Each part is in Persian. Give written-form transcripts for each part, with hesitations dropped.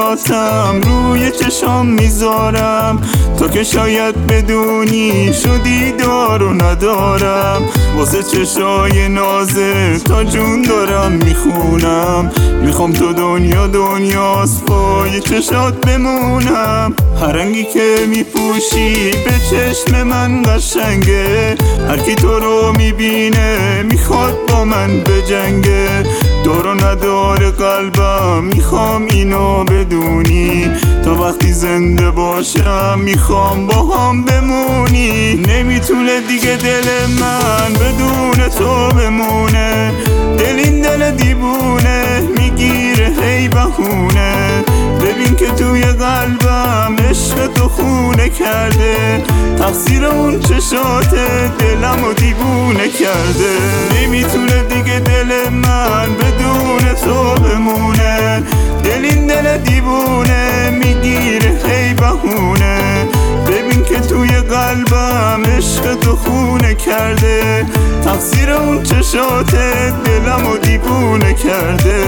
چشاتم روی چشام میذارم، تا که شاید بدونی شدی دار و ندارم. واسه چشای نازه تا جون دارم میخونم، میخوام تو دنیاست پای چشات بمونم. هر رنگی که میپوشی به چشم من قشنگه، هر کی تو رو میبینه میخواد با من بجنگه. دار و ندار قلبم میخوام اینو بدونی، تا وقتی زنده باشم میخوام با هم بمونی. نمیتونه دیگه دل من بدون تو بمونه، دل این دل دیوونه میگیره هی بهونه. ببین که توی قلبم عشق تو خونه کرده، تقصیر اون چشاته دلمو دیوونه کرده. نمیتونه دیگه دل من بدون تو بمونه، دل این دل دیوونه میگیره هی بهونه. ببین که توی قلبم عشق تو خونه کرده، تقصیر اون چشاته دلمو دیوونه کرده.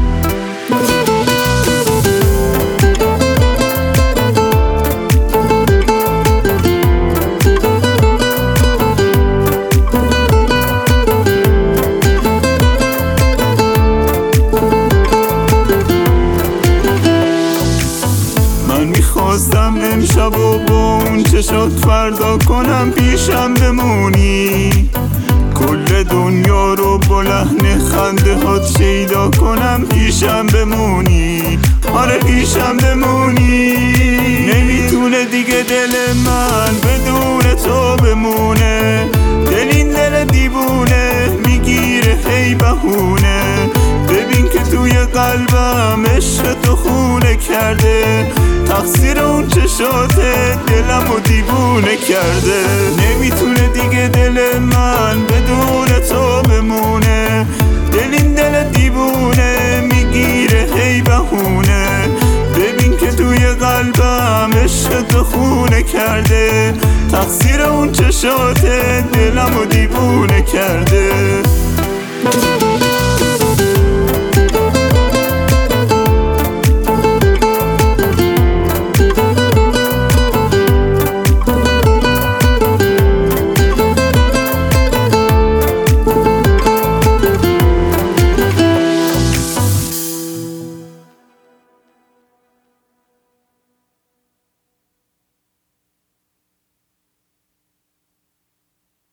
میخواستم امشب و با اون چشات فردا کنم پیشم بمونی، کل دنیا رو با لحن خنده هات شیدا کنم پیشم بمونی. آره پیشم بمونی. نمیتونه دیگه دل من بدون تو بمونه، دل این دل دیوونه میگیره هی بهونه. ببین که توی قلبم عشق تو خونه کرده، تقصیر اون چشاته دلمو دیوونه کرده. نمیتونه دیگه دل من بدون تو بمونه، دل این دل دیوونه میگیره هی بهونه. ببین که توی قلبم عشق تو خونه کرده، تقصیر اون چشاته دلمو دیوونه کرده.